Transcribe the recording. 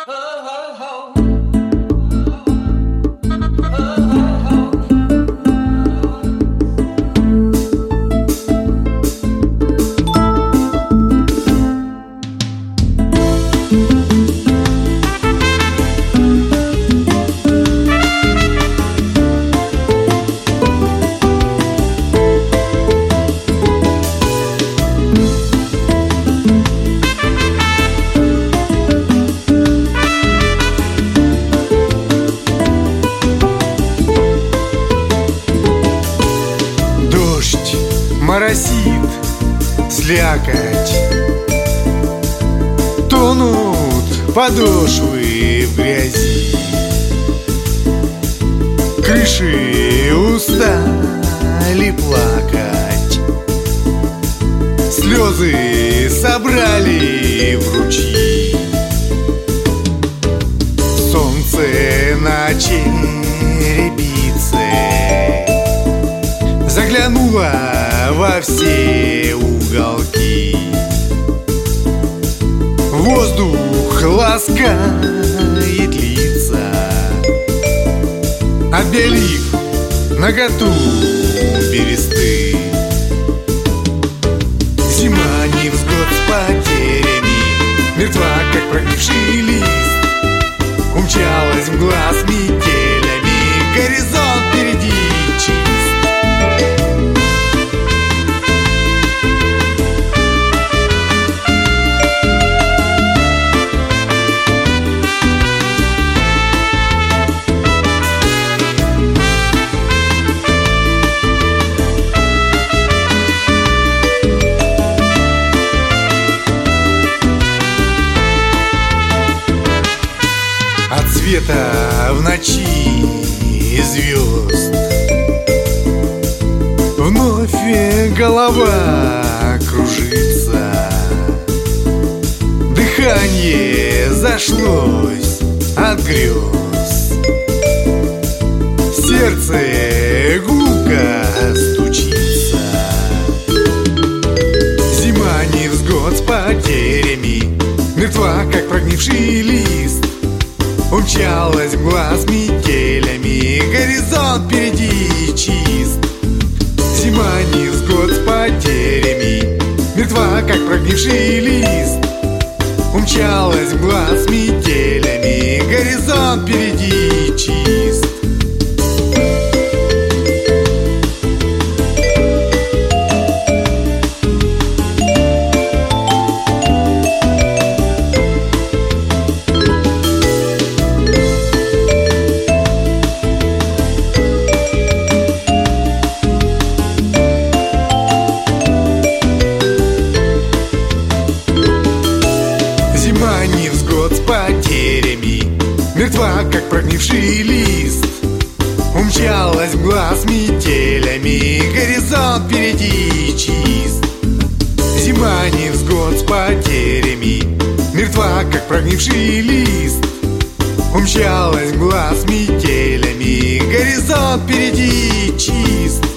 Моросит слякоть, тонут подошвы в грязи, крыши устали плакать, слезы собрали в ручьи. Солнце на черепице заглянуло во все уголки. Воздух ласкает лица, отбелив наготу бересты. Зима невзгод с потерями, мертва, как прогнивший лист. Умчалась мгла с метелями, горизонт впереди чист. От света в ночи звезд вновь голова кружится, дыхание зашлось от грез, сердце гулко стучится. Зима невзгод с потерями, мертва, как прогнивший лист. Умчалась мгла с метелями, горизонт впереди чист. Зима невзгод с потерями, мертва, как прогнивший лист. Умчалась мгла с метелями, горизонт впереди чист. Невзгод с потерями, мертва, как прогнивший лист. Умчалась мгла с метелями, горизонт впереди чист. Зима невзгод с потерями, мертва, как прогнивший лист. Умчалась мгла с метелями, горизонт впереди чист.